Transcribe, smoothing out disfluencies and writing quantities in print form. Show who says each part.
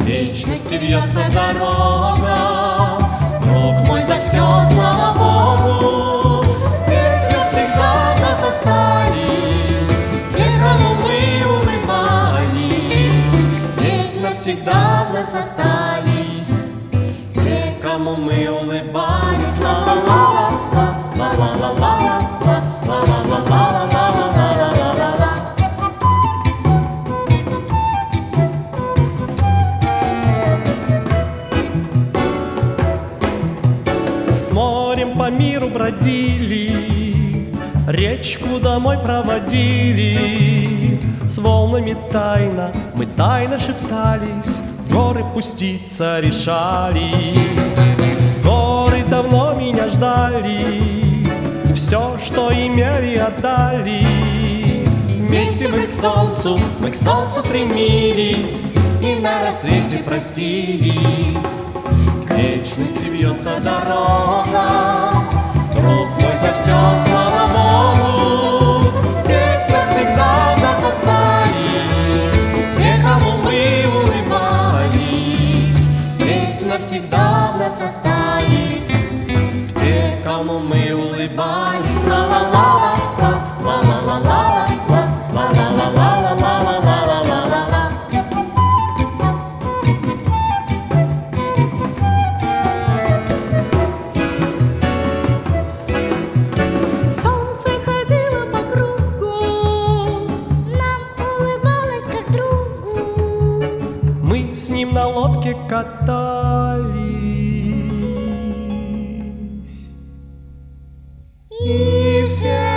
Speaker 1: вечности вьется дорога. Друг мой, за все слава Богу, ведь навсегда в нас остались те, кому мы улыбались. Ведь навсегда в нас остались те, кому мы улыбались. Ла-ла-ла-ла, ла-ла-ла-ла, ла-ла-ла-ла.
Speaker 2: С морем по миру бродили, речку домой проводили. С волнами тайно мы тайно шептались, в горы пуститься решались. Горы давно меня ждали, все, что имели, отдали.
Speaker 1: Вместе мы к солнцу стремились, и на рассвете простились. К вечности вьется дорога, друг мой, за все слава Богу, ведь навсегда в нас остались те, кому мы улыбались. Ведь навсегда в нас остались те, кому мы улыбались. Ла-ла-ла-ла, ла-ла-ла-ла, ла-ла-ла-ла-ла-ла-ла-ла-ла.
Speaker 3: Солнце ходило по кругу, нам улыбалось как другу.
Speaker 2: Мы с ним на лодке катались.
Speaker 3: И все